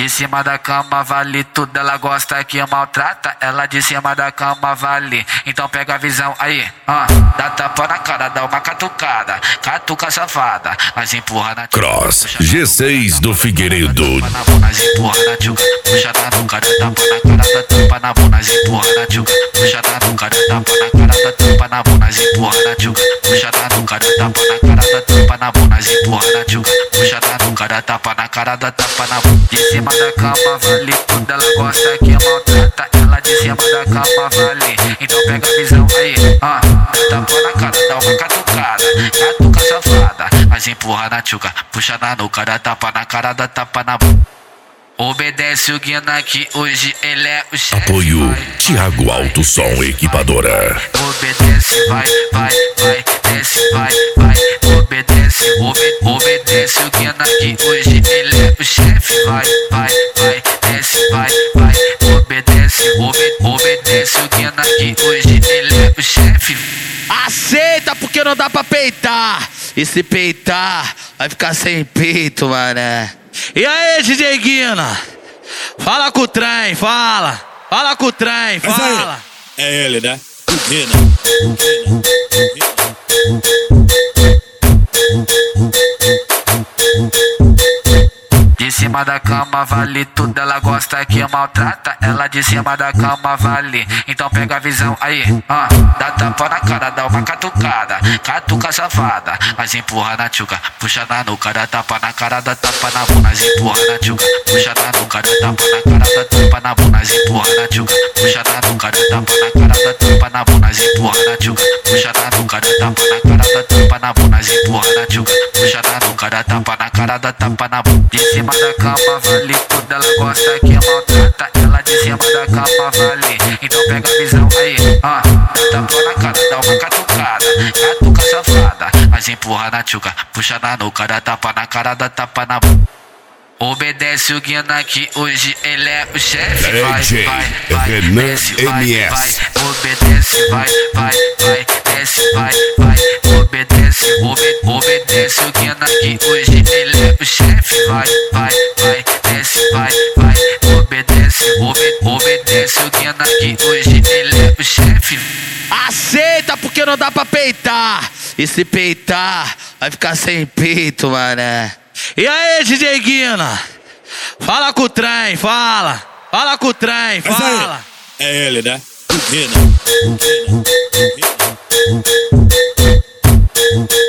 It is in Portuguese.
De cima da cama vale tudo, ela gosta que maltrata. Ela de cima da cama vale, então pega a visão aí. Dá tapa na cara, dá uma catucada, catuca safada, mas empurra na Cross G6 do Figueiredo. Mas empurra na tchuca, puxa na nuca, dá tapa na cara, dá tapa na bunda, mas empurra na tchuca, puxa na nuca, dá tapa na cara, dá tapa na bunda, mas empurra na tchuca, puxa na nuca, dá tapa na cara, dá tapa na bunda, mas empurra na tchuca, puxa na nuca, dá tapa na cara, dá tapa na bunda. De cima da cama vale tudo, ela gosta que maltrata. Ela de cima da cama vale, então pega a visão aí. Dá tapa na cara, dá uma catucada, catuca safada, mas empurra na tchuca, puxa na nuca, dá tapa na cara, dá tapa na bunda. Obedece o Guina que hoje ele é o chefe. Apoio Thiago Alto Som Equipadora. Obedece, vai, desce, vai. Obedece o Guina que hoje ele é o chefe. Vai, desce, vai. Obedece o Guina que hoje ele é o chefe. Aceita porque não dá pra peitar. E se peitar, vai ficar sem peito, mané. E aí, DJ Guina? Fala com o trem, fala com o trem, fala. É ele, né? Guina. De cima da cama vale tudo, ela gosta que maltrata. Ela de cima da cama vale, então pega a visão aí. Dá tapa na cara, dá uma catucada, catuca safada, mas empurra na tchuca, puxa na nuca, dá tapa na cara, dá tapa na bunda, mas empurra na tchuca, puxa na nuca, dá tapa na cara, dá tapa na bunda, mas empurra na tchuca, puxa na nuca, dá tapa na cara, dá tapa na bunda, mas empurra na tchuca, puxa na nuca, dá tapa na cara, dá tapa na bunda, mas empurra na tchuca, puxa na nuca, dá tapa na cara, dá tapa na bunda. De cima da cama vale tudo, ela gosta que maltrata. Ela de cima da cama vale, então pega a visão aí. Dá tapa na cara, dá uma catucada, catuca safada, mas empurra na tchuca, puxa na nuca, dá tapa na cara, dá tapa na bunda. Obedece o Guina que hoje ele é o chefe. Vai, Renan desce, MS. Obedece, vai, desce, vai. Obedece o Guina que hoje ele é o chefe. Vai, desce, vai. Obedece o Guina que hoje ele é o chefe. Aceita porque não dá pra peitar. E se peitar, vai ficar sem peito, mané. E aí, DJ Guina? Fala com o trem, fala com o trem, fala. É ele, né? Guina.